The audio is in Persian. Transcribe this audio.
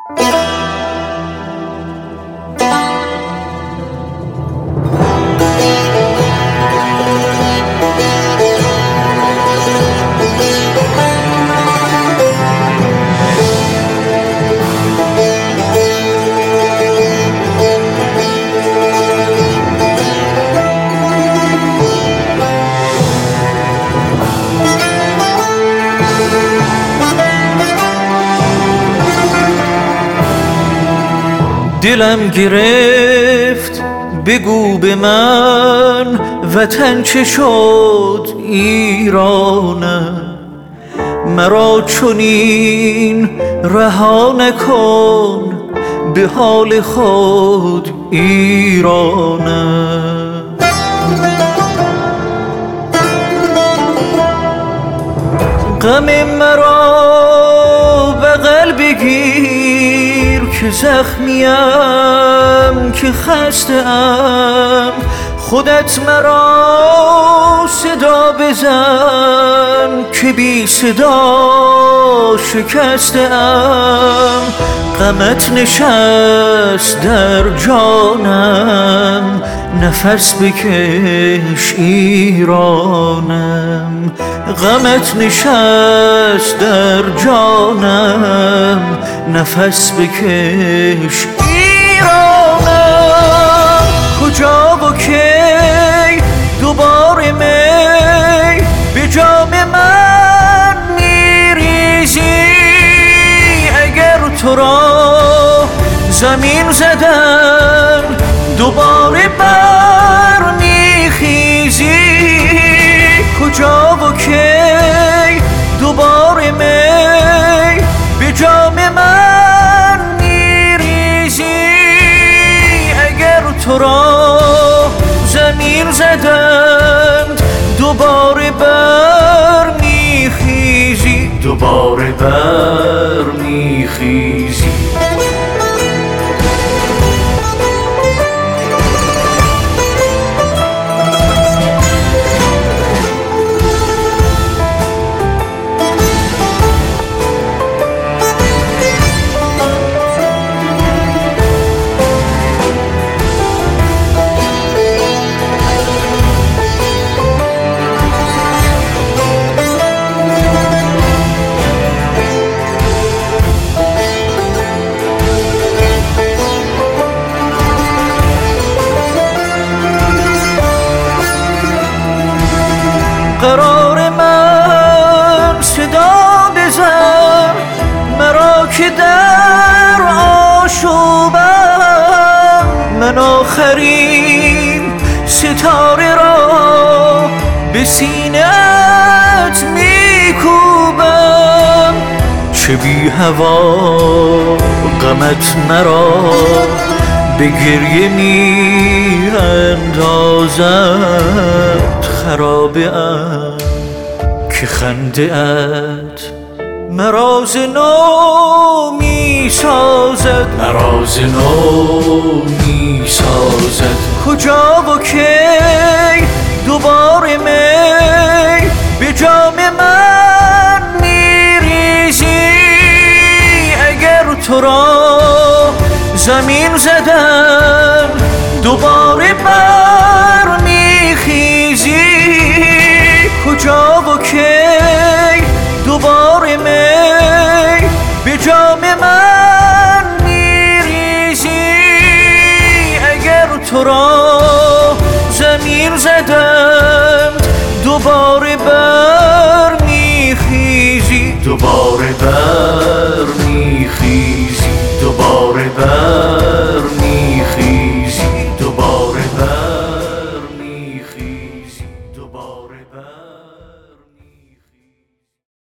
دلم گرفت بگو به من وطن چه شد ایرانم، مرا چنین رها نکن به حال خود ایرانم. غم مرا بغل بگیر که زخمیم، که خسته ام، خودت مرا صدا بزن که بی صدا شکسته ام. غمت نشست در جانم، نفس بکش ایرانم. غمت نشست در جانم، نفس بکش ایرانم. کجا و کی دوباره می به جام من میریزی؟ اگر تو را زمین زدن دوباره بر میخیزی؟ کجا و کی دوباره می به جام من میریزی؟ اگر تو را زمین زدند دوباره بر میخیزی، دوباره بر میخیزی. قرار من صدا بزن، مرا که در آشوبم. من آخرین ستاره را به سینه‌ات میکوبم. چه بی هوا غمت مرا به گریه میاندازد. خرابه ام که خنده ات مرا ز نو میسازد، مرا ز نو میسازد. کجا و کی دوباره می به جام من میریزی؟ اگر تو را زمین زدن دوباره بر میخیزی؟ کجا و کی دوباره می به جام من میریزی؟ اگر تو را زمین زدند دوباره بر میخیزی، دوباره بر میخیزی، دوباره بر